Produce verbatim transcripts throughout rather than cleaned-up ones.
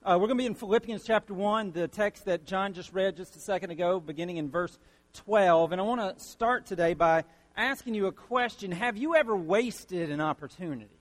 Uh, we're going to be in Philippians chapter one, the text that John just read just a second ago, beginning in verse twelve. And I want to start today by asking you a question. Have you ever wasted an opportunity?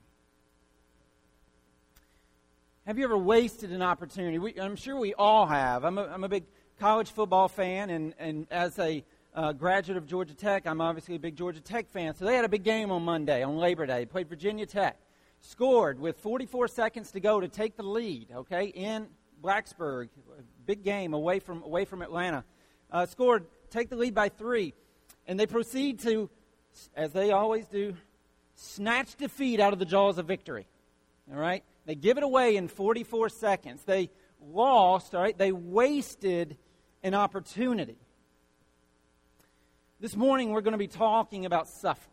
Have you ever wasted an opportunity? We, I'm sure we all have. I'm a, I'm a big college football fan, and, and as a uh, graduate of Georgia Tech, I'm obviously a big Georgia Tech fan. So they had a big game on Monday, on Labor Day. They played Virginia Tech. Scored with forty-four seconds to go to take the lead, okay, in Blacksburg. Big game away from away from Atlanta. Uh, scored, take the lead by three. And they proceed to, as they always do, snatch defeat out of the jaws of victory. All right? They give it away in forty-four seconds. They lost, all right? They wasted an opportunity. This morning we're going to be talking about suffering.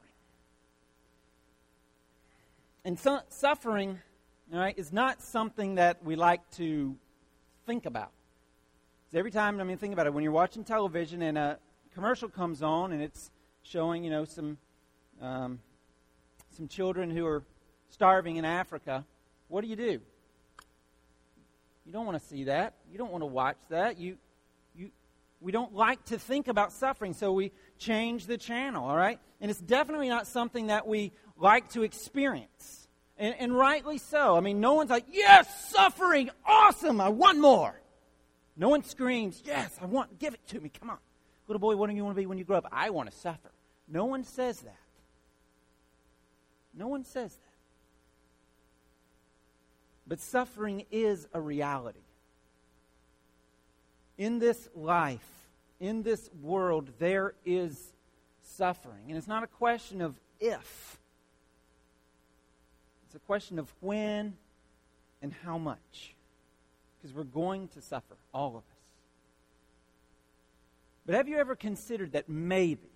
And su- suffering, all right, is not something that we like to think about. So every time, I mean, think about it. When you're watching television and a commercial comes on and it's showing, you know, some um, some children who are starving in Africa, what do you do? You don't want to see that. You don't want to watch that. You, you, we don't like to think about suffering, so we change the channel, all right? And it's definitely not something that we like to experience. And, and rightly so. I mean, no one's like, yes, suffering, awesome, I want more. No one screams, yes, I want, give it to me, come on. Little boy, what do you want to be when you grow up? I want to suffer. No one says that. No one says that. But suffering is a reality. In this life, in this world, there is suffering. And it's not a question of if. It's a question of when and how much. Because we're going to suffer, all of us. But have you ever considered that maybe,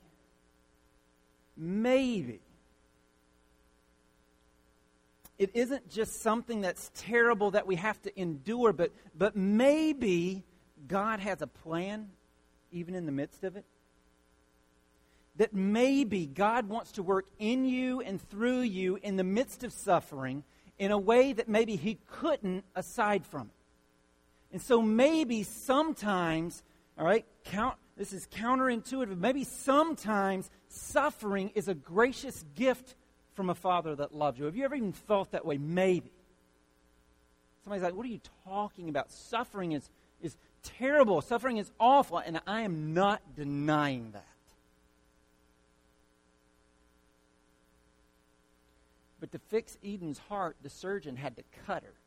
maybe, it isn't just something that's terrible that we have to endure, but, but maybe God has a plan even in the midst of it? That maybe God wants to work in you and through you in the midst of suffering in a way that maybe He couldn't aside from it. And so maybe sometimes, all right, count, this is counterintuitive, maybe sometimes suffering is a gracious gift from a Father that loves you. Have you ever even thought that way? Maybe. Somebody's like, what are you talking about? Suffering is, is terrible. Suffering is awful, and I am not denying that. But to fix Eden's heart, the surgeon had to cut her.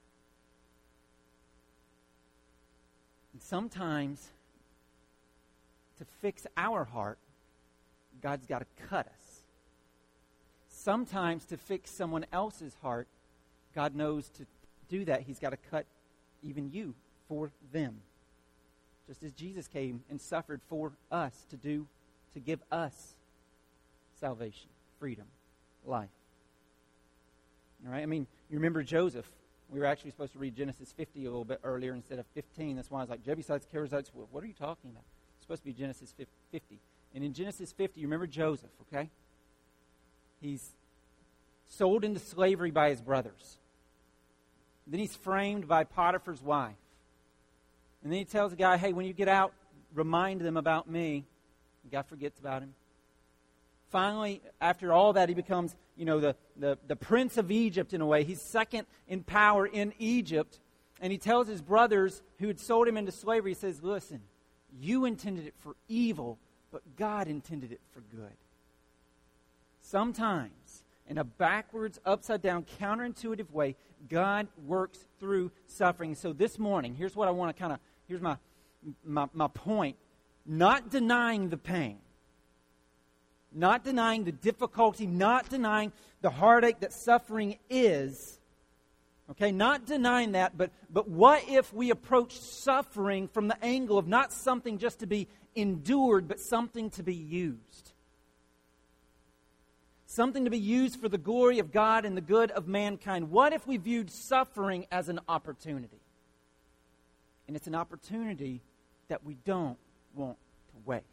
And sometimes, to fix our heart, God's got to cut us. Sometimes, to fix someone else's heart, God knows to do that. He's got to cut even you for them. Just as Jesus came and suffered for us to do, to give us salvation, freedom, life. All right? I mean, you remember Joseph. We were actually supposed to read Genesis fifty a little bit earlier instead of fifteen. That's why I was like, Jebusites, Kerizzites, what are you talking about? It's supposed to be Genesis fifty. And in Genesis fifty, you remember Joseph, okay? He's sold into slavery by his brothers. Then he's framed by Potiphar's wife. And then he tells the guy, hey, when you get out, remind them about me. The guy forgets about him. Finally, after all that, he becomes, you know, the, the, the prince of Egypt in a way. He's second in power in Egypt. And he tells his brothers who had sold him into slavery, he says, listen, you intended it for evil, but God intended it for good. Sometimes, in a backwards, upside-down, counterintuitive way, God works through suffering. So this morning, here's what I want to kind of, here's my, my, my point. Not denying the pain. Not denying the difficulty, not denying the heartache that suffering is. Okay, not denying that, but, but what if we approach suffering from the angle of not something just to be endured, but something to be used? Something to be used for the glory of God and the good of mankind. What if we viewed suffering as an opportunity? And it's an opportunity that we don't want to waste.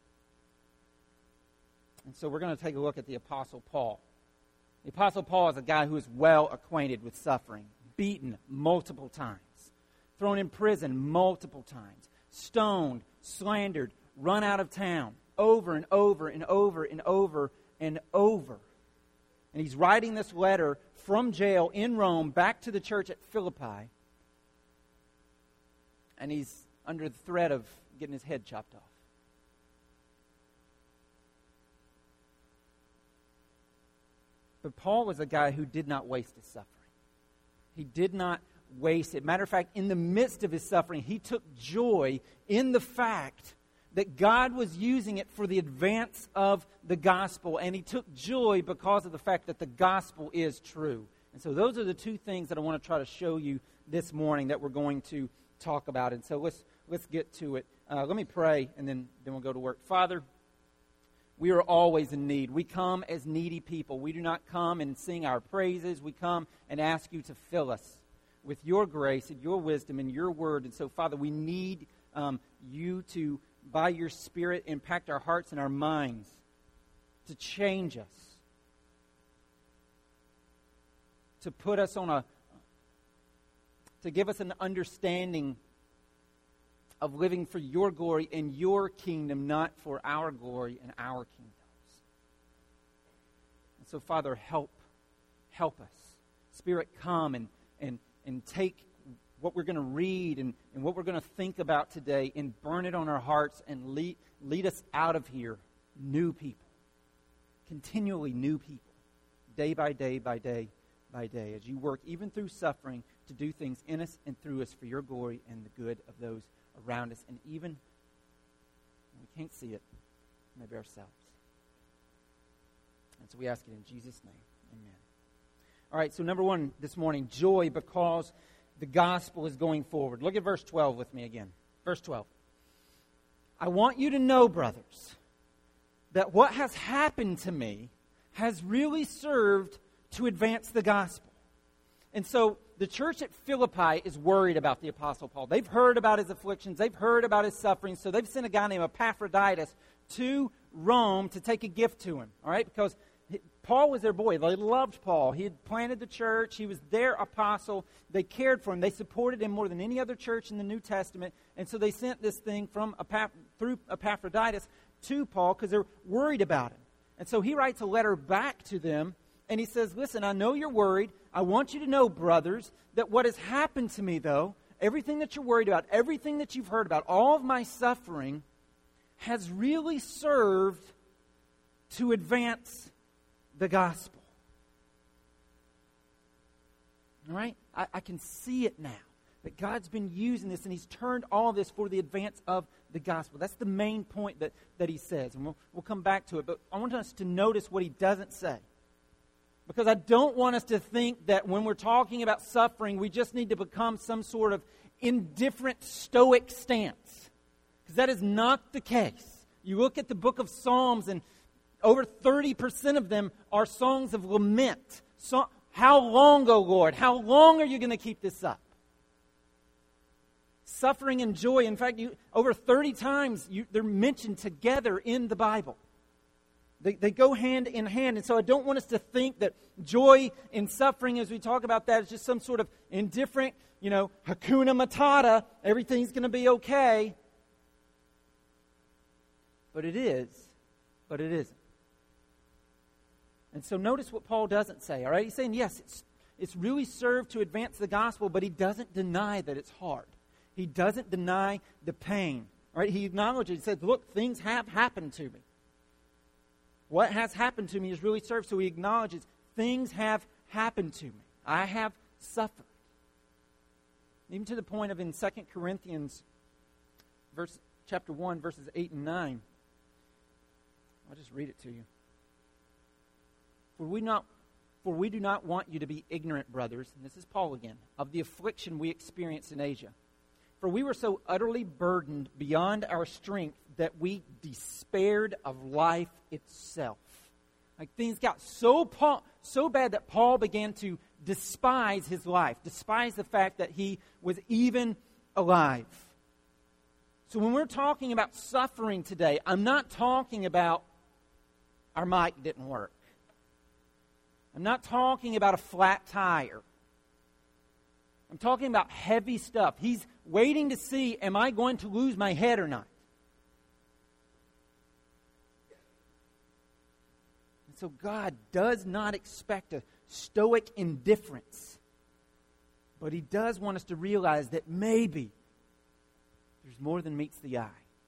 And so we're going to take a look at the Apostle Paul. The Apostle Paul is a guy who is well acquainted with suffering, beaten multiple times, thrown in prison multiple times, stoned, slandered, run out of town, over and over and over and over and over. And he's writing this letter from jail in Rome back to the church at Philippi. And he's under the threat of getting his head chopped off. But Paul was a guy who did not waste his suffering. He did not waste it. Matter of fact, in the midst of his suffering, he took joy in the fact that God was using it for the advance of the gospel. And he took joy because of the fact that the gospel is true. And so those are the two things that I want to try to show you this morning that we're going to talk about. And so let's let's get to it. Uh, let me pray, and then, then we'll go to work. Father, we are always in need. We come as needy people. We do not come and sing our praises. We come and ask you to fill us with your grace and your wisdom and your word. And so, Father, we need um, you to, by your Spirit, impact our hearts and our minds, to change us, to put us on a, to give us an understanding of living for your glory and your kingdom, not for our glory and our kingdoms. And so, Father, help, help us. Spirit, come and, and, and take what we're going to read and, and what we're going to think about today and burn it on our hearts and lead, lead us out of here new people. Continually new people. Day by day by day by day. As you work even through suffering to do things in us and through us for your glory and the good of those around us, and even when we can't see it, maybe ourselves. And so we ask it in Jesus' name. Amen. All right, so number one this morning, joy because the gospel is going forward. Look at verse twelve with me again. Verse twelve. I want you to know, brothers, that what has happened to me has really served to advance the gospel. And so the church at Philippi is worried about the Apostle Paul. They've heard about his afflictions. They've heard about his suffering. So they've sent a guy named Epaphroditus to Rome to take a gift to him. All right? Because Paul was their boy. They loved Paul. He had planted the church. He was their apostle. They cared for him. They supported him more than any other church in the New Testament. And so they sent this thing from Epaph- through Epaphroditus to Paul because they're worried about him. And so he writes a letter back to them. And he says, listen, I know you're worried. I want you to know, brothers, that what has happened to me, though, everything that you're worried about, everything that you've heard about, all of my suffering has really served to advance the gospel. All right? I, I can see it now, that God's been using this, and he's turned all this for the advance of the gospel. That's the main point that, that he says, and we'll, we'll come back to it. But I want us to notice what he doesn't say. Because I don't want us to think that when we're talking about suffering, we just need to become some sort of indifferent stoic stance. Because that is not the case. You look at the book of Psalms, and over thirty percent of them are songs of lament. So, how long, O Lord? How long are you going to keep this up? Suffering and joy, in fact, you, over thirty times you, they're mentioned together in the Bible. They, they go hand in hand. And so I don't want us to think that joy in suffering, as we talk about that, is just some sort of indifferent, you know, Hakuna Matata, everything's going to be okay. But it is. But it isn't. And so notice what Paul doesn't say, all right? He's saying, yes, it's, it's really served to advance the gospel, but he doesn't deny that it's hard. He doesn't deny the pain, all right? He acknowledges, he says, look, things have happened to me. What has happened to me has really served. So he acknowledges things have happened to me. I have suffered. Even to the point of in Second Corinthians verse, chapter one, verses eight and nine. I'll just read it to you. For we not for we do not want you to be ignorant, brothers, and this is Paul again, of the affliction we experienced in Asia. For we were so utterly burdened beyond our strength that we despaired of life itself. Like things got so Paul, so bad that Paul began to despise his life, despise the fact that he was even alive. So when we're talking about suffering today, I'm not talking about our mic didn't work. I'm not talking about a flat tire. I'm talking about heavy stuff. He's waiting to see, am I going to lose my head or not? And so God does not expect a stoic indifference. But He does want us to realize that maybe there's more than meets the eye.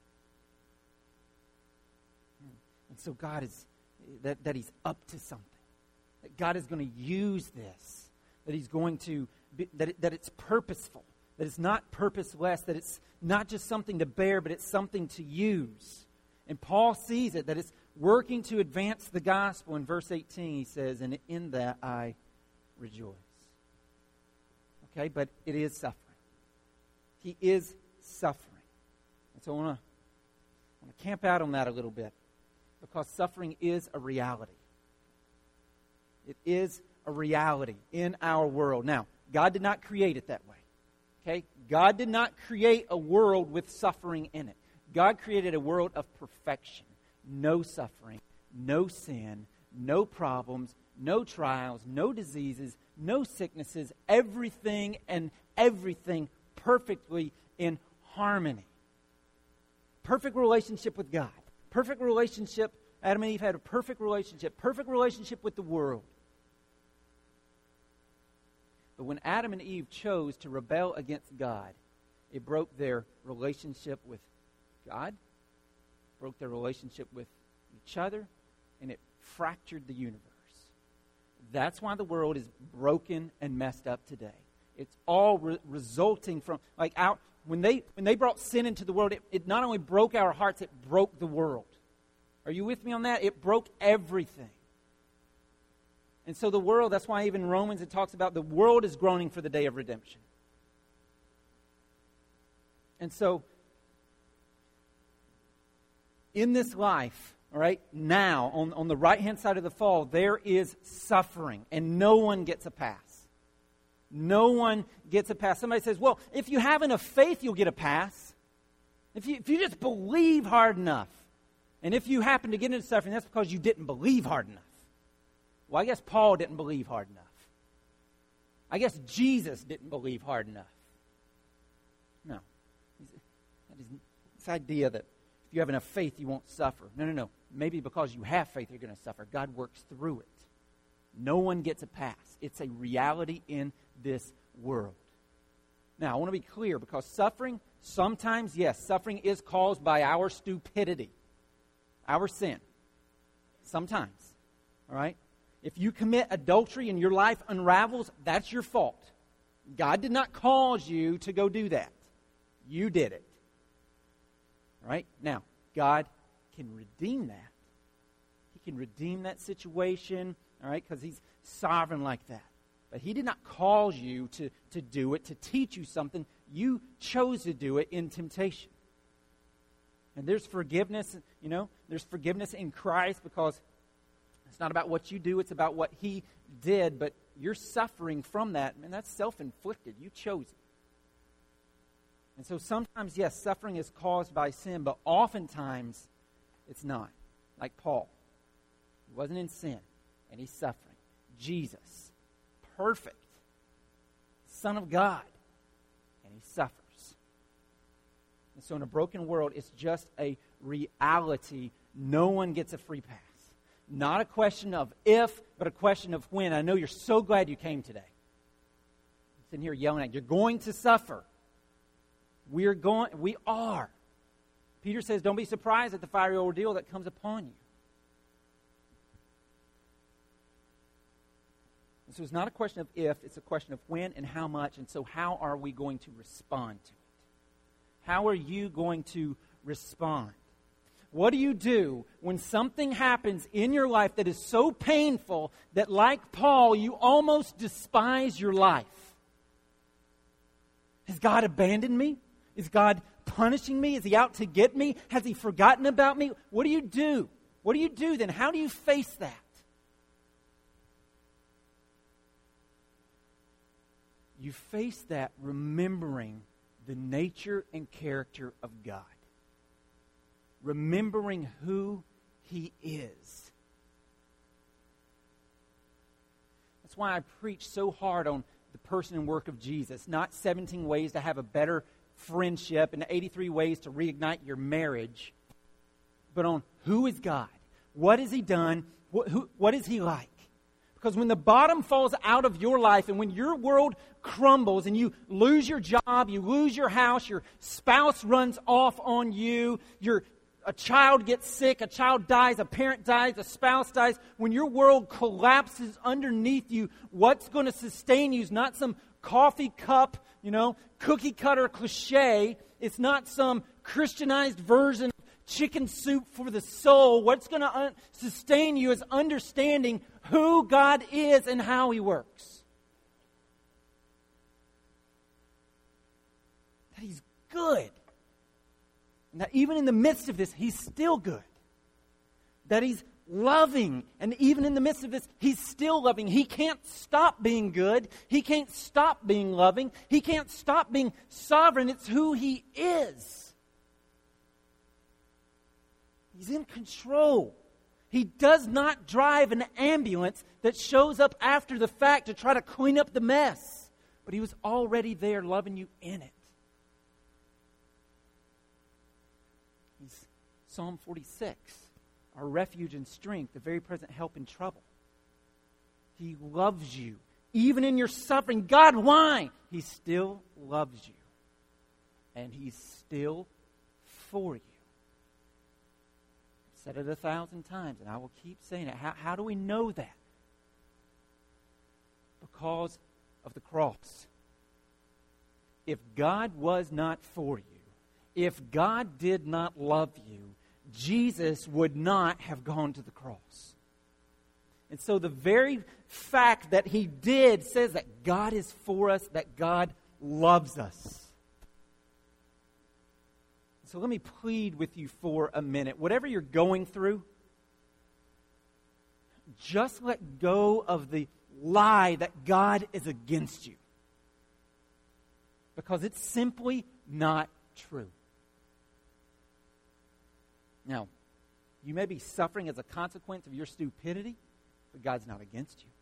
And so God is, that, that He's up to something. That God is going to use this. That He's going to, be, that, it, that it's purposeful. That it's not purposeless. That it's not just something to bear, but it's something to use. And Paul sees it, that it's working to advance the gospel. In verse eighteen, he says, and in that I rejoice. Okay, but it is suffering. He is suffering. And so I want to I want to camp out on that a little bit, because suffering is a reality. It is a reality in our world. Now, God did not create it that way. Okay? God did not create a world with suffering in it. God created a world of perfection. No suffering, no sin, no problems, no trials, no diseases, no sicknesses, everything and everything perfectly in harmony. Perfect relationship with God. Perfect relationship. Adam and Eve had a perfect relationship. Perfect relationship with the world. But when Adam and Eve chose to rebel against God, it broke their relationship with God, broke their relationship with each other, and it fractured the universe. That's why the world is broken and messed up today. It's all re- resulting from, like, our, when they when they brought sin into the world, it, it not only broke our hearts, it broke the world. Are you with me on that? It broke everything. And so the world, that's why even Romans, it talks about the world is groaning for the day of redemption. And so, in this life, all right, now, on, on the right-hand side of the fall, there is suffering, and no one gets a pass. No one gets a pass. Somebody says, well, if you have enough faith, you'll get a pass. If you, if you just believe hard enough, and if you happen to get into suffering, that's because you didn't believe hard enough. Well, I guess Paul didn't believe hard enough. I guess Jesus didn't believe hard enough. No. That is this idea that if you have enough faith, you won't suffer. No, no, no. Maybe because you have faith, you're going to suffer. God works through it. No one gets a pass. It's a reality in this world. Now, I want to be clear, because suffering, sometimes, yes, suffering is caused by our stupidity, our sin. Sometimes. All right? If you commit adultery and your life unravels, that's your fault. God did not cause you to go do that. You did it. All right? Now, God can redeem that. He can redeem that situation, all right, because He's sovereign like that. But He did not cause you to, to do it, to teach you something. You chose to do it in temptation. And there's forgiveness, you know, there's forgiveness in Christ, because it's not about what you do, it's about what He did, but you're suffering from that. Man, that's self-inflicted. You chose it. And so sometimes, yes, suffering is caused by sin, but oftentimes it's not. Like Paul. He wasn't in sin, and he's suffering. Jesus, perfect, Son of God, and He suffers. And so in a broken world, it's just a reality. No one gets a free pass. Not a question of if, but a question of when. I know you're so glad you came today. I'm sitting here yelling at you. You're going to suffer. We're going, we are. Peter says, don't be surprised at the fiery ordeal that comes upon you. And so it's not a question of if, it's a question of when and how much. And so how are we going to respond to it? How are you going to respond? What do you do when something happens in your life that is so painful that, like Paul, you almost despise your life? Has God abandoned me? Is God punishing me? Is He out to get me? Has He forgotten about me? What do you do? What do you do then? How do you face that? You face that remembering the nature and character of God. Remembering who He is. That's why I preach so hard on the person and work of Jesus, not seventeen ways to have a better friendship and eighty-three ways to reignite your marriage, but on who is God, what has He done, what, who, what is He like? Because when the bottom falls out of your life and when your world crumbles and you lose your job, you lose your house, your spouse runs off on you, your a child gets sick, a child dies, a parent dies, a spouse dies. When your world collapses underneath you, what's going to sustain you is not some coffee cup, you know, cookie cutter cliche. It's not some Christianized version of chicken soup for the soul. What's going to un- sustain you is understanding who God is and how He works. That He's good. And that even in the midst of this, He's still good. That He's loving. And even in the midst of this, He's still loving. He can't stop being good. He can't stop being loving. He can't stop being sovereign. It's who He is. He's in control. He does not drive an ambulance that shows up after the fact to try to clean up the mess. But He was already there loving you in it. He's Psalm forty-six, our refuge and strength, the very present help in trouble. He loves you. Even in your suffering, God, why? He still loves you. And He's still for you. I've said it a thousand times, and I will keep saying it. How, how do we know that? Because of the cross. If God was not for you, if God did not love you, Jesus would not have gone to the cross. And so the very fact that He did says that God is for us, that God loves us. So let me plead with you for a minute. Whatever you're going through, just let go of the lie that God is against you. Because it's simply not true. Now, you may be suffering as a consequence of your stupidity, but God's not against you.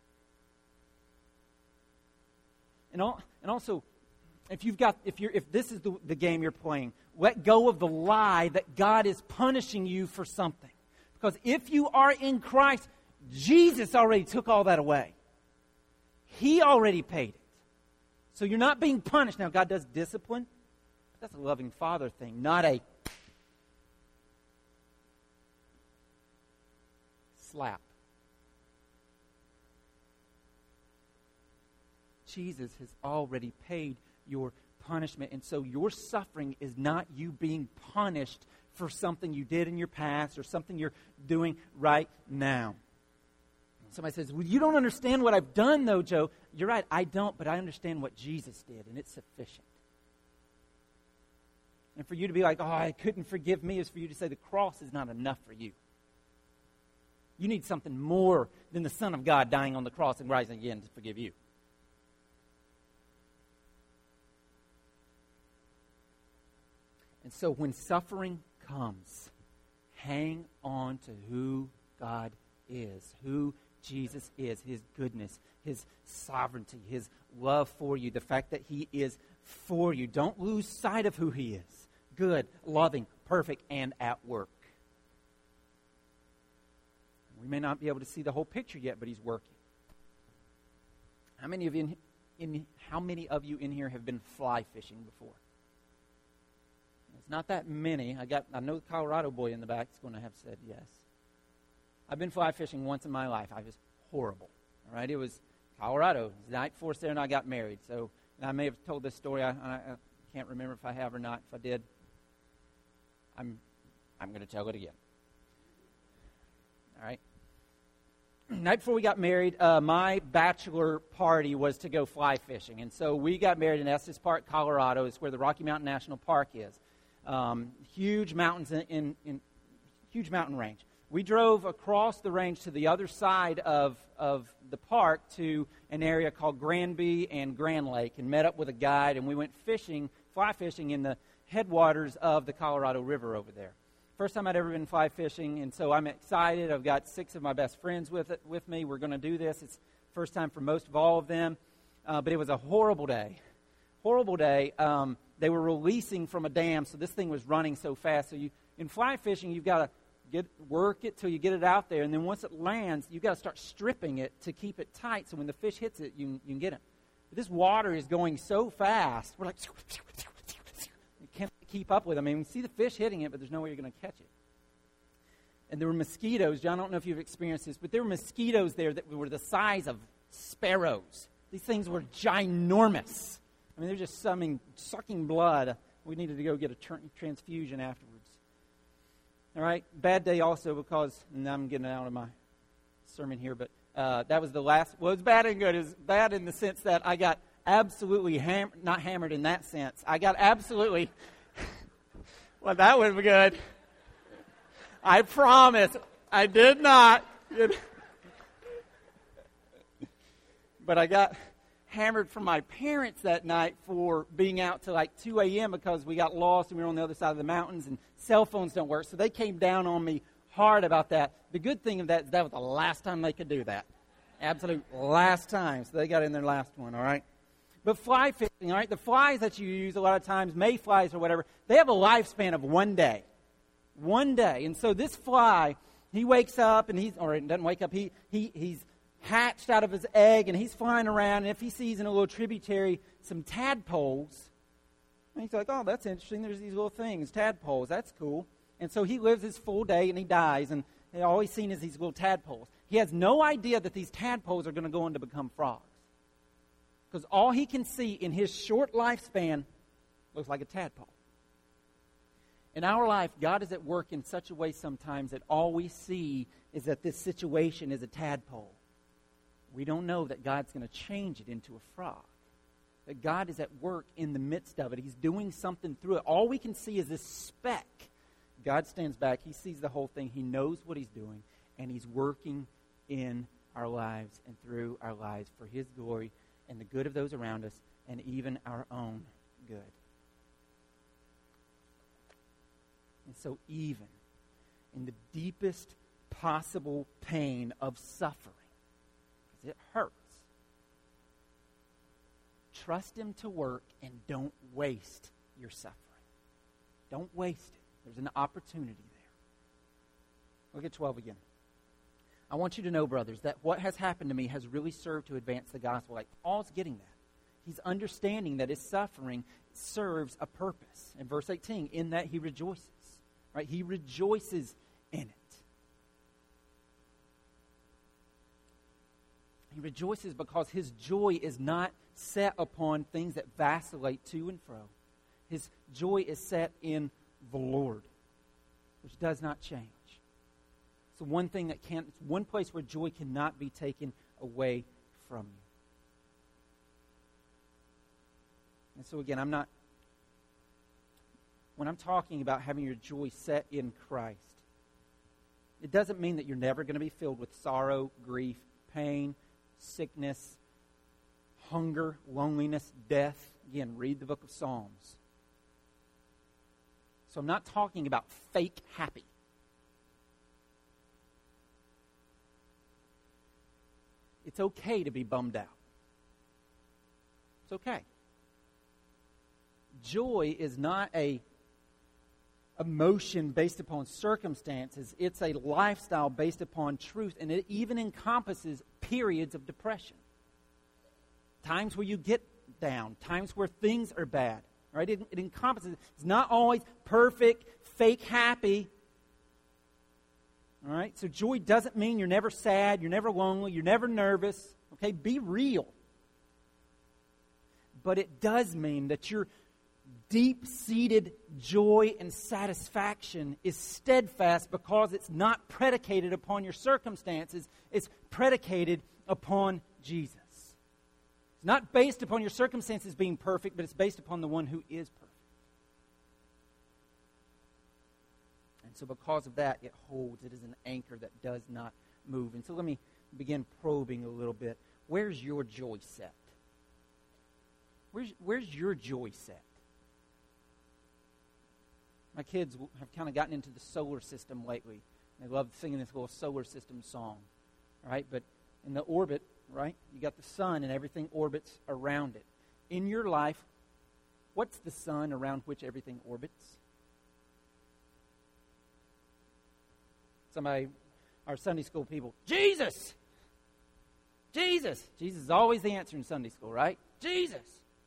And, all, and also, if you've got, if you're, if this is the, the game you're playing, let go of the lie that God is punishing you for something. Because if you are in Christ, Jesus already took all that away. He already paid it. So you're not being punished. Now, God does discipline. That's a loving Father thing, not a slap. Jesus has already paid your punishment. And so your suffering is not you being punished for something you did in your past or something you're doing right now. Somebody says, well, you don't understand what I've done, though, Joe. You're right, I don't, but I understand what Jesus did, and it's sufficient. And for you to be like, oh, I couldn't forgive me, is for you to say the cross is not enough for you. You need something more than the Son of God dying on the cross and rising again to forgive you. And so when suffering comes, hang on to who God is, who Jesus is, His goodness, His sovereignty, His love for you, the fact that He is for you. Don't lose sight of who He is. Good, loving, perfect, and at work. We may not be able to see the whole picture yet, but He's working. How many of you in, in how many of you in here have been fly fishing before? It's not that many. I got I know the Colorado boy in the back is going to have said yes. I've been fly fishing once in my life. I was horrible. All right, it was Colorado. It was the night before Sarah and I got married. So I may have told this story. I, I, I can't remember if I have or not. If I did, I'm I'm going to tell it again. All right. Night before we got married, uh, my bachelor party was to go fly fishing. And so we got married in Estes Park, Colorado. It's where the Rocky Mountain National Park is. Um, huge mountains in, in, in huge mountain range. We drove across the range to the other side of, of the park to an area called Granby and Grand Lake and met up with a guide, and we went fishing, fly fishing in the headwaters of the Colorado River over there. First time I'd ever been fly fishing, and so I'm excited. I've got six of my best friends with it, with me. We're going to do this. It's first time for most of all of them. uh, but it was a horrible day. Horrible day. Um, they were releasing from a dam, so this thing was running so fast. So you, in fly fishing, you've got to get work it till you get it out there, and then once it lands, you've got to start stripping it to keep it tight, so when the fish hits it, you, you can get it. But this water is going so fast, we're like, you can't keep up with it. I mean, we see the fish hitting it, but there's no way you're going to catch it. And there were mosquitoes. John, I don't know if you've experienced this, but there were mosquitoes there that were the size of sparrows. These things were ginormous. I mean, they're just sucking, sucking blood. We needed to go get a tr- transfusion afterwards. All right, bad day also because, and I'm getting out of my sermon here, but uh, that was the last, well, it's bad and good. It's bad in the sense that I got absolutely hammered, not hammered in that sense. I got absolutely, well, that would be good. I promise, I did not. But I got hammered from my parents that night for being out till like two a.m. because we got lost and we were on the other side of the mountains and cell phones don't work. So they came down on me hard about that. The good thing of that is that was the last time they could do that. Absolute last time. So they got in their last one, all right? But fly fishing, all right, the flies that you use a lot of times, mayflies or whatever, they have a lifespan of one day. One day. And so this fly, he wakes up and he's, or he doesn't wake up, he, he he's hatched out of his egg, and he's flying around, and if he sees in a little tributary some tadpoles, he's like, oh, that's interesting, there's these little things, tadpoles, that's cool. And so he lives his full day, and he dies, and all he's seen is these little tadpoles. He has no idea that these tadpoles are going to go on to become frogs. Because all he can see in his short lifespan looks like a tadpole. In our life, God is at work in such a way sometimes that all we see is that this situation is a tadpole. We don't know that God's going to change it into a frog. That God is at work in the midst of it. He's doing something through it. All we can see is this speck. God stands back. He sees the whole thing. He knows what he's doing. And he's working in our lives and through our lives for his glory and the good of those around us and even our own good. And so even in the deepest possible pain of suffering, it hurts, trust him to work and don't waste your suffering. Don't waste it. There's an opportunity there. Look at twelve again. I want you to know, brothers, that what has happened to me has really served to advance the gospel. Like Paul's getting that. He's understanding that his suffering serves a purpose. In verse eighteen, in that he rejoices. Right? He rejoices in it. He rejoices because his joy is not set upon things that vacillate to and fro. His joy is set in the Lord, which does not change. So one thing that can't, it's one place where joy cannot be taken away from you. And so again, I'm not, when I'm talking about having your joy set in Christ, it doesn't mean that you're never going to be filled with sorrow, grief, pain, sickness, hunger, loneliness, death. Again, read the book of Psalms. So I'm not talking about fake happy. It's okay to be bummed out. It's okay. Joy is not a emotion based upon circumstances. It's a lifestyle based upon truth, and it even encompasses periods of depression. Times where you get down, times where things are bad. Right? It, it encompasses. It's not always perfect, fake happy. All right? So joy doesn't mean you're never sad, you're never lonely, you're never nervous. Okay? Be real. But it does mean that your deep-seated joy and satisfaction is steadfast because it's not predicated upon your circumstances. It's predicated upon Jesus. It's not based upon your circumstances being perfect, but it's based upon the one who is perfect. And so because of that, it holds. It is an anchor that does not move. And so let me begin probing a little bit. Where's your joy set? Where's, where's your joy set? My kids have kind of gotten into the solar system lately. They love singing this little solar system song. All right, but in the orbit right? You got the sun and everything orbits around it. In your life, what's the sun around which everything orbits? Somebody, our Sunday school people, Jesus! Jesus! Jesus is always the answer in Sunday school, right? Jesus!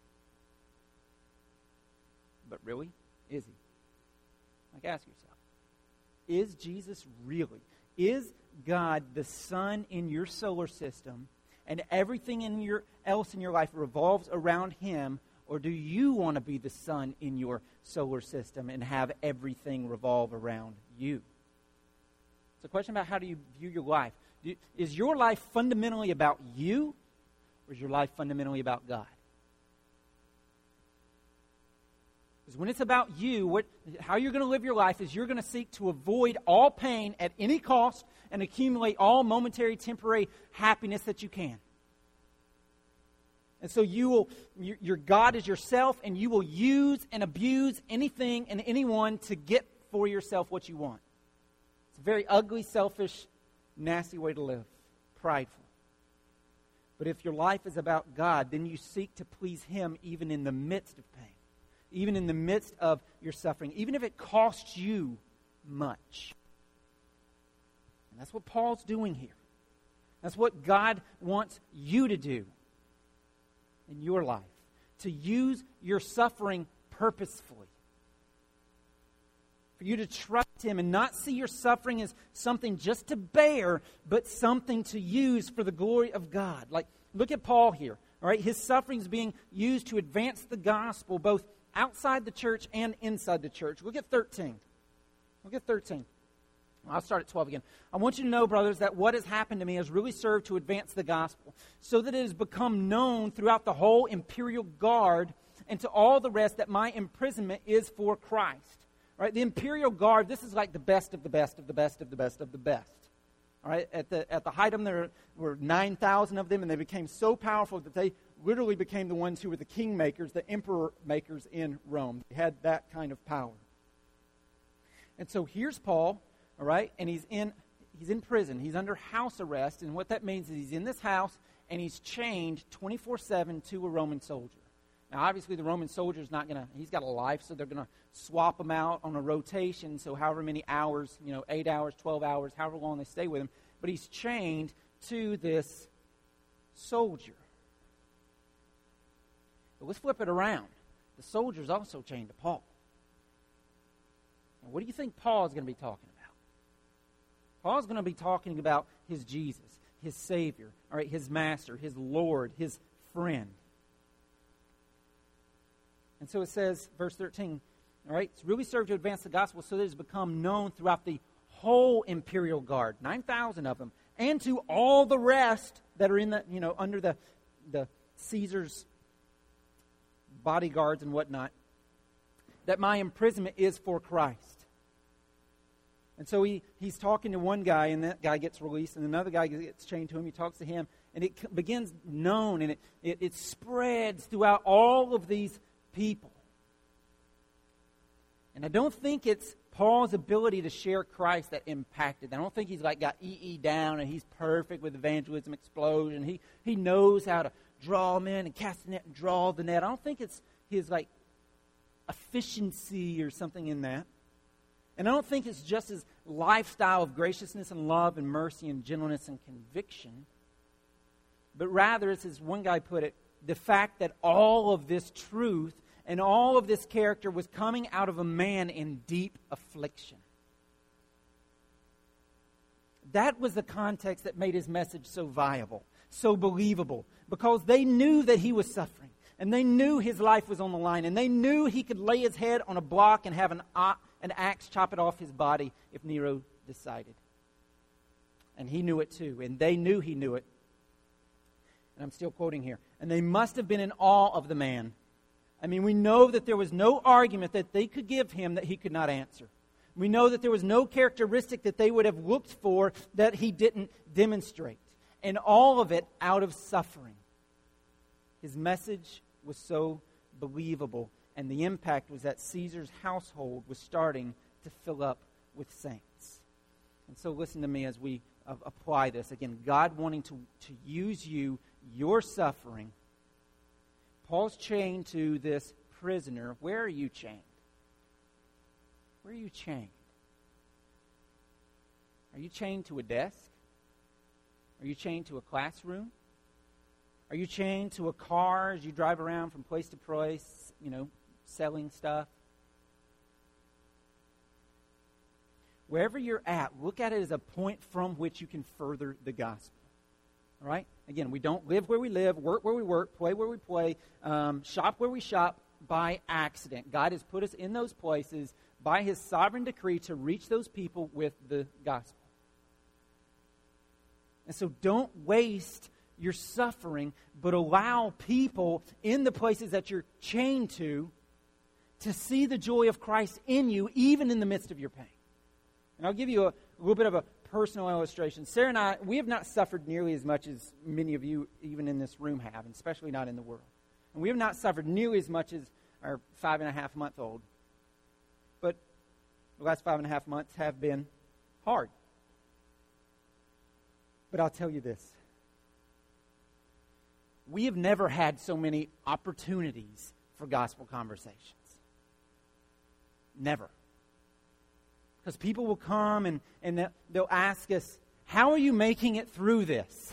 But really, is he? Like, ask yourself, is Jesus really? Is God the sun in your solar system, and everything in your else in your life revolves around him, or do you want to be the sun in your solar system and have everything revolve around you? It's a question about how do you view your life. Do, is your life fundamentally about you, or is your life fundamentally about God? Because when it's about you, what, how you're going to live your life is you're going to seek to avoid all pain at any cost and accumulate all momentary, temporary happiness that you can. And so you will, your, your God is yourself, and you will use and abuse anything and anyone to get for yourself what you want. It's a very ugly, selfish, nasty way to live. Prideful. But if your life is about God, then you seek to please him even in the midst of pain. Even in the midst of your suffering. Even if it costs you much. And that's what Paul's doing here. That's what God wants you to do in your life. To use your suffering purposefully. For you to trust him and not see your suffering as something just to bear, but something to use for the glory of God. Like, look at Paul here. All right, his suffering is being used to advance the gospel both outside the church and inside the church. Look at thirteen. Look at thirteen. I'll start at twelve again. I want you to know, brothers, that what has happened to me has really served to advance the gospel, so that it has become known throughout the whole imperial guard and to all the rest that my imprisonment is for Christ. Right? The imperial guard, this is like the best of the best of the best of the best of the best. All right? At the at the height of them, there were nine thousand of them, and they became so powerful that they literally became the ones who were the king makers, the emperor makers in Rome. They had that kind of power. And so here's Paul, all right, and he's in he's in prison. He's under house arrest, and what that means is he's in this house, and he's chained twenty-four seven to a Roman soldier. Now, obviously, the Roman soldier's not going to, he's got a life, so they're going to swap him out on a rotation, so however many hours, you know, eight hours, twelve hours, however long they stay with him, but he's chained to this soldier. But let's flip it around. The soldier's also chained to Paul. Now, what do you think Paul is going to be talking about? Paul's going to be talking about his Jesus, his Savior, all right, his Master, his Lord, his friend. And so it says, verse thirteen, all right, it's really served to advance the gospel so that it's become known throughout the whole imperial guard, nine thousand of them, and to all the rest that are in the, you know, under the, the Caesar's bodyguards and whatnot, that my imprisonment is for Christ. And so he, he's talking to one guy, and that guy gets released, and another guy gets chained to him. He talks to him, and it begins known, and it, it, it spreads throughout all of these people. And I don't think it's Paul's ability to share Christ that impacted. I don't think he's like got E E down and he's perfect with evangelism explosion. He he knows how to draw men and cast the net and draw the net. I don't think it's his like efficiency or something in that. And I don't think it's just his lifestyle of graciousness and love and mercy and gentleness and conviction. But rather, it's as one guy put it, the fact that all of this truth and all of this character was coming out of a man in deep affliction. That was the context that made his message so viable, so believable, because they knew that he was suffering, and they knew his life was on the line, and they knew he could lay his head on a block and have an, uh, an axe chop it off his body if Nero decided. And he knew it too, and they knew he knew it. And I'm still quoting here. And they must have been in awe of the man. I mean, we know that there was no argument that they could give him that he could not answer. We know that there was no characteristic that they would have looked for that he didn't demonstrate. And all of it out of suffering. His message was so believable. And the impact was that Caesar's household was starting to fill up with saints. And so listen to me as we uh, apply this. Again, God wanting to, to use you, your suffering. Paul's chained to this prisoner. Where are you chained? Where are you chained? Are you chained to a desk? Are you chained to a classroom? Are you chained to a car as you drive around from place to place, you know, selling stuff? Wherever you're at, look at it as a point from which you can further the gospel. All right? Again, we don't live where we live, work where we work, play where we play, um, shop where we shop by accident. God has put us in those places by His sovereign decree to reach those people with the gospel. And so don't waste your suffering, but allow people in the places that you're chained to to see the joy of Christ in you, even in the midst of your pain. And I'll give you a, a little bit of a personal illustration. Sarah and I, we have not suffered nearly as much as many of you, even in this room, have, and especially not in the world. And we have not suffered nearly as much as our five and a half month old. But the last five and a half months have been hard. But I'll tell you this. We have never had so many opportunities for gospel conversations. Never. Because people will come and, and they'll ask us, how are you making it through this?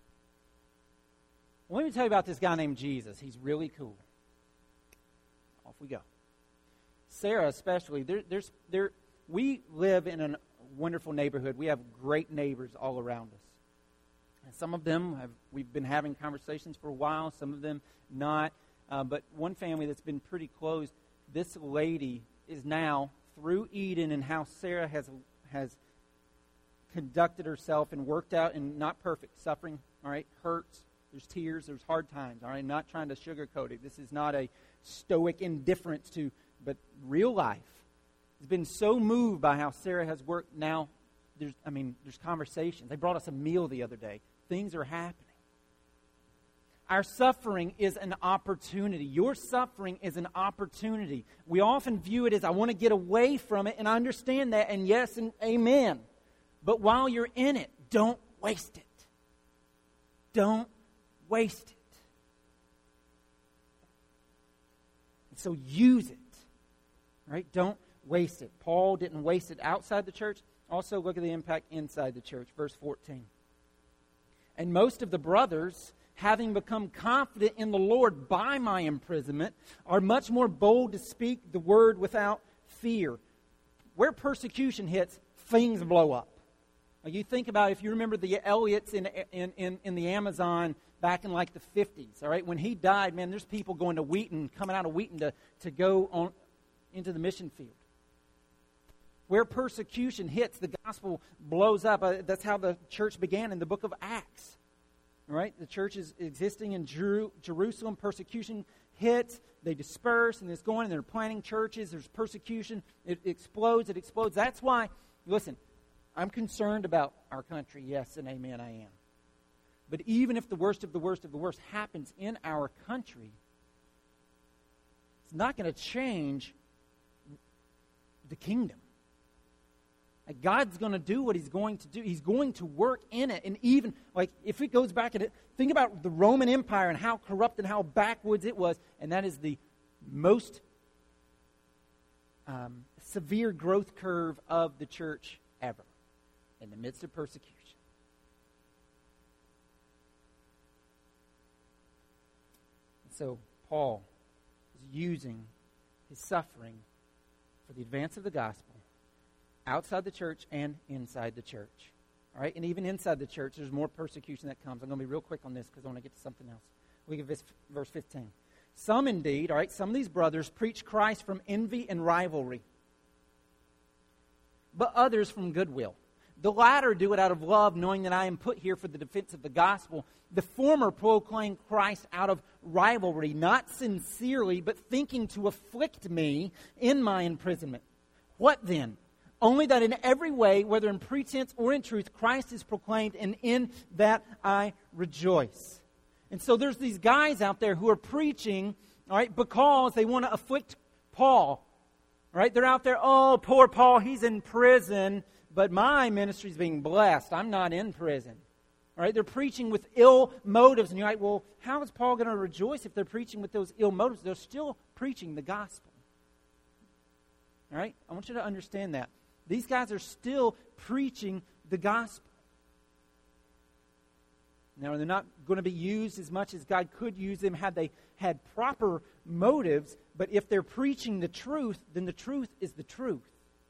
Well, let me tell you about this guy named Jesus. He's really cool. Off we go. Sarah especially, there, there's, there, we live in a wonderful neighborhood. We have great neighbors all around us. And some of them, have we've been having conversations for a while, some of them not. Uh, but one family that's been pretty close, this lady is now, through Eden and how Sarah has has conducted herself and worked out, and not perfect, suffering, all right, hurts, there's tears, there's hard times, all right, not trying to sugarcoat it. This is not a stoic indifference to, but real life. Has been so moved by how Sarah has worked. Now, there's, I mean, there's conversations. They brought us a meal the other day. Things are happening. Our suffering is an opportunity. Your suffering is an opportunity. We often view it as, I want to get away from it, and I understand that, and yes, and amen. But while you're in it, don't waste it. Don't waste it. And so use it. Right? Don't waste it. Paul didn't waste it outside the church. Also, look at the impact inside the church. Verse fourteen. And most of the brothers, having become confident in the Lord by my imprisonment, are much more bold to speak the word without fear. Where persecution hits, things blow up. Like you think about, if you remember the Elliots in, in, in, in the Amazon back in like the fifties, all right? When he died, man, there's people going to Wheaton, coming out of Wheaton to, to go on into the mission field. Where persecution hits, the gospel blows up. Uh, that's how the church began in the book of Acts. All right? The church is existing in Jeru- Jerusalem. Persecution hits. They disperse, and it's going, and they're planting churches. There's persecution. It explodes. It explodes. That's why, listen, I'm concerned about our country. Yes, and amen, I am. But even if the worst of the worst of the worst happens in our country, it's not going to change the kingdom. Like God's going to do what He's going to do. He's going to work in it. And even, like, if it goes back at it, think about the Roman Empire and how corrupt and how backwoods it was. And that is the most um, severe growth curve of the church ever, in the midst of persecution. So Paul is using his suffering for the advance of the gospel outside the church and inside the church. All right? And even inside the church, there's more persecution that comes. I'm going to be real quick on this because I want to get to something else. Look at this, verse fifteen. Some indeed, all right, some of these brothers preach Christ from envy and rivalry, but others from goodwill. The latter do it out of love, knowing that I am put here for the defense of the gospel. The former proclaim Christ out of rivalry, not sincerely, but thinking to afflict me in my imprisonment. What then? Only that in every way, whether in pretense or in truth, Christ is proclaimed, and in that I rejoice. And so there's these guys out there who are preaching, all right, because they want to afflict Paul. All right, they're out there, oh, poor Paul, he's in prison. but my ministry is being blessed. I'm not in prison. All right? They're preaching with ill motives. And you're like, well, how is Paul going to rejoice if they're preaching with those ill motives? They're still preaching the gospel. All right? I want you to understand that. These guys are still preaching the gospel. Now, they're not going to be used as much as God could use them had they had proper motives, but if they're preaching the truth, then the truth is the truth.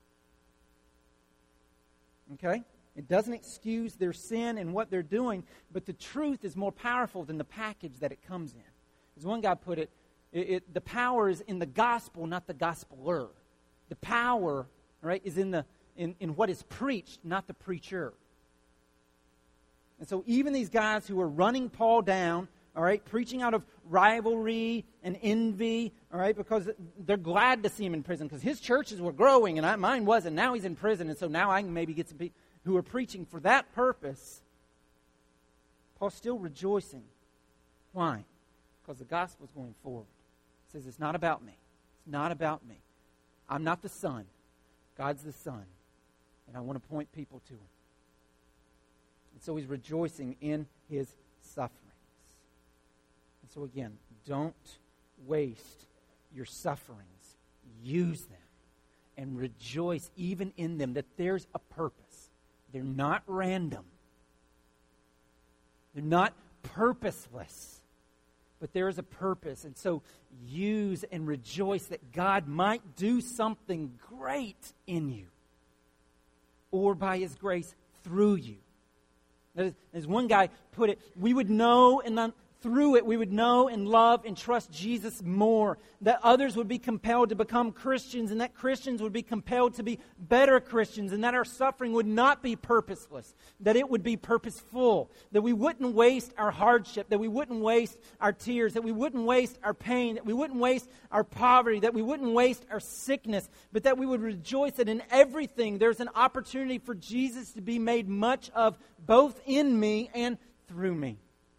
Okay? It doesn't excuse their sin and what they're doing, but the truth is more powerful than the package that it comes in. As one guy put it, it, it the power is in the gospel, not the gospeler. The power, right, is in the in, in what is preached, not the preacher. And so even these guys who are running Paul down, all right, preaching out of rivalry and envy, all right, because they're glad to see him in prison because his churches were growing and I, mine wasn't. Now he's in prison, and so now I can maybe get some people who are preaching for that purpose. Paul's still rejoicing. Why? Because the gospel is going forward. It says it's not about me. It's not about me. I'm not the Son. God's the Son. And I want to point people to him. And so he's rejoicing in his sufferings. And so again, don't waste your sufferings. Use them and rejoice even in them, that there's a purpose. They're not random. They're not purposeless. But there is a purpose. And so use and rejoice that God might do something great in you, or by his grace through you. As, as one guy put it, we would know and un- through it we would know and love and trust Jesus more. That others would be compelled to become Christians, and that Christians would be compelled to be better Christians, and that our suffering would not be purposeless, that it would be purposeful, that we wouldn't waste our hardship, that we wouldn't waste our tears, that we wouldn't waste our pain, that we wouldn't waste our poverty, that we wouldn't waste our sickness, but that we would rejoice that in everything there's an opportunity for Jesus to be made much of, both in me and through me.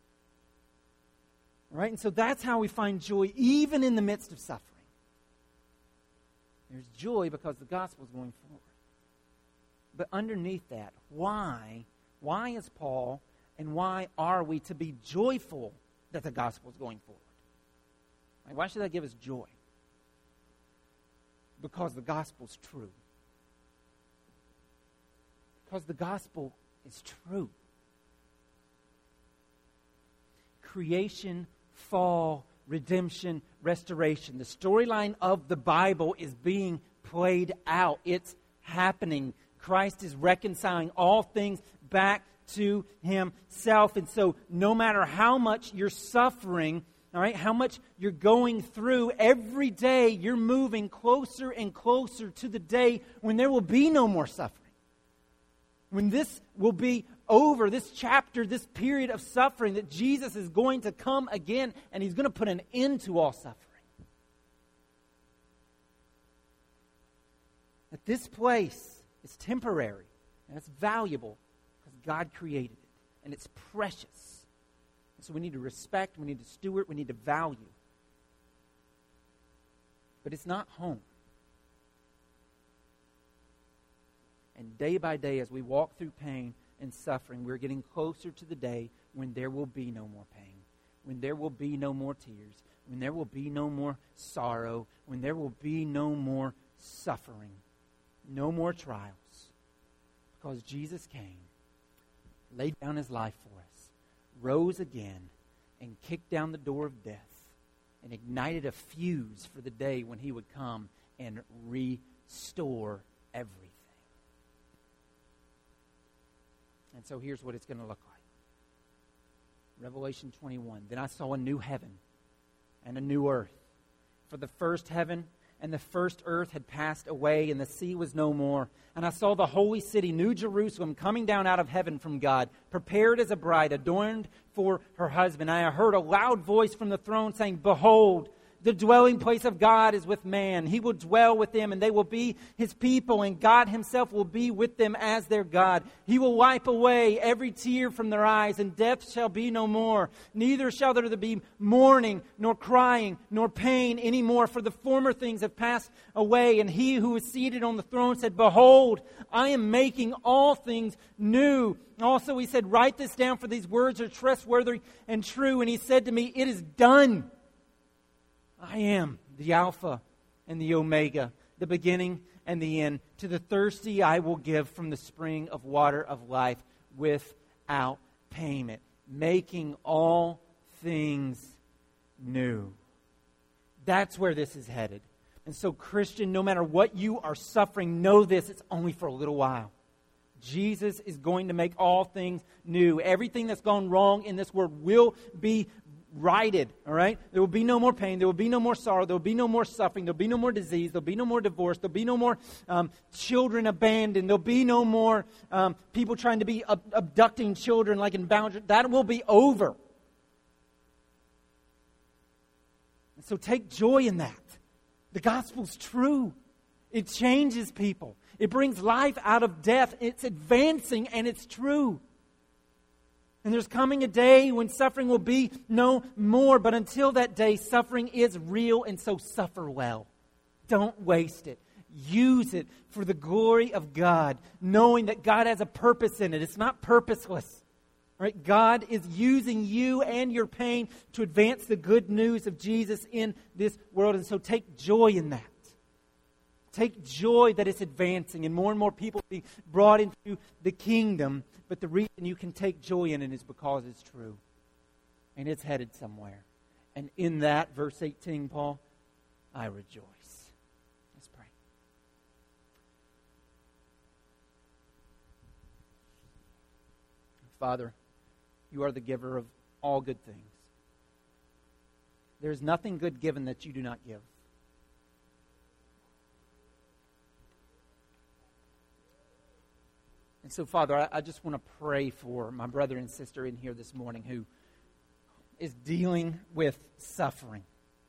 Right? And so that's how we find joy even in the midst of suffering. There's joy because the gospel is going forward. But underneath that, why? Why is Paul and why are we to be joyful that the gospel is going forward? Like, why should that give us joy? Because the gospel is true. Because the gospel is true. Creation, fall, redemption, restoration. The storyline of the Bible is being played out. It's happening. Christ is reconciling all things back to himself. And so no matter how much you're suffering, all right, how much you're going through, every day you're moving closer and closer to the day when there will be no more suffering. When this will be over, this chapter, this period of suffering, that Jesus is going to come again and he's going to put an end to all suffering. That this place is temporary and it's valuable because God created it and it's precious. And so we need to respect, we need to steward, we need to value. But it's not home. And day by day, as we walk through pain and suffering, we're getting closer to the day when there will be no more pain, when there will be no more tears, when there will be no more sorrow, when there will be no more suffering, no more trials. Because Jesus came, laid down his life for us, rose again, and kicked down the door of death, and ignited a fuse for the day when he would come and restore everything. And so here's what it's going to look like. Revelation twenty-one. Then I saw a new heaven and a new earth. For the first heaven and the first earth had passed away, and the sea was no more. And I saw the holy city, New Jerusalem, coming down out of heaven from God, prepared as a bride, adorned for her husband. I heard a loud voice from the throne saying, "Behold, The dwelling place of God is with man. He will dwell with them, and they will be His people, and God Himself will be with them as their God. He will wipe away every tear from their eyes, and death shall be no more. Neither shall there be mourning, nor crying, nor pain any more, for the former things have passed away. And He who was seated on the throne said, Behold, I am making all things new. Also He said, Write this down, for these words are trustworthy and true. And He said to me, It is done. I am the Alpha and the Omega, the beginning and the end. To the thirsty I will give from the spring of water of life without payment, making all things new. That's where this is headed. And so, Christian, no matter what you are suffering, know this, it's only for a little while. Jesus is going to make all things new. Everything that's gone wrong in this world will be righted, all right? There will be no more pain. There will be no more sorrow. There will be no more suffering. There will be no more disease. There will be no more divorce. There will be no more um, children abandoned. There will be no more um, people trying to be ab- abducting children like in boundary. That will be over. And so take joy in that. The gospel's true. It changes people. It brings life out of death. It's advancing and it's true. And there's coming a day when suffering will be no more. But until that day, suffering is real, and so suffer well. Don't waste it. Use it for the glory of God, knowing that God has a purpose in it. It's not purposeless. Right? God is using you and your pain to advance the good news of Jesus in this world. And so take joy in that. Take joy that it's advancing and more and more people be brought into the kingdom. But the reason you can take joy in it is because it's true. And it's headed somewhere. And in that, verse eighteen, Paul, I rejoice. Let's pray. Father, you are the giver of all good things. There is nothing good given that you do not give. And so, Father, I, I just want to pray for my brother and sister in here this morning who is dealing with suffering.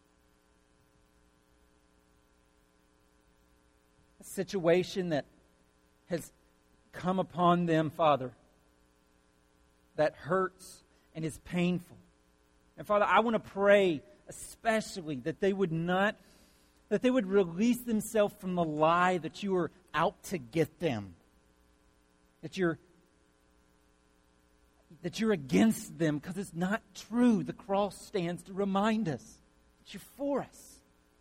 A situation that has come upon them, Father, that hurts and is painful. And Father, I want to pray especially that they would not, that they would release themselves from the lie that you are out to get them. That you're, that you're against them, because it's not true. The cross stands to remind us that you're for us.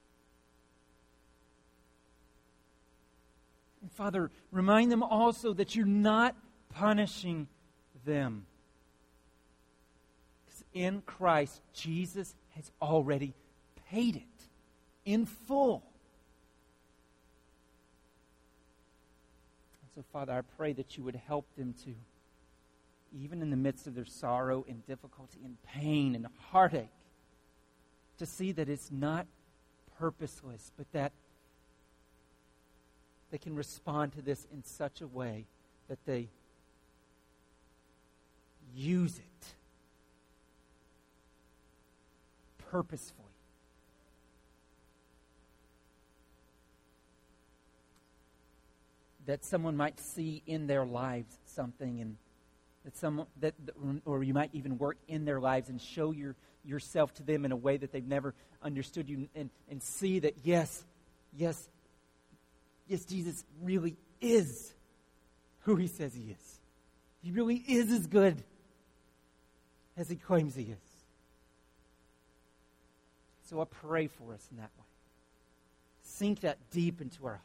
And Father, remind them also that you're not punishing them. Because in Christ, Jesus has already paid it in full. So, Father, I pray that you would help them to, even in the midst of their sorrow and difficulty and pain and heartache, to see that it's not purposeless, but that they can respond to this in such a way that they use it purposefully. That someone might see in their lives something, and that someone that, or you might even work in their lives and show your yourself to them in a way that they've never understood you, and, and see that yes, yes, yes, Jesus really is who He says He is. He really is as good as He claims He is. So I pray for us in that way. Sink that deep into our hearts,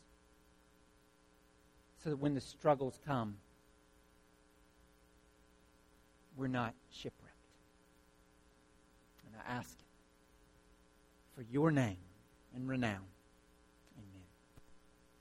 so that when the struggles come, we're not shipwrecked. And I ask it for your name and renown.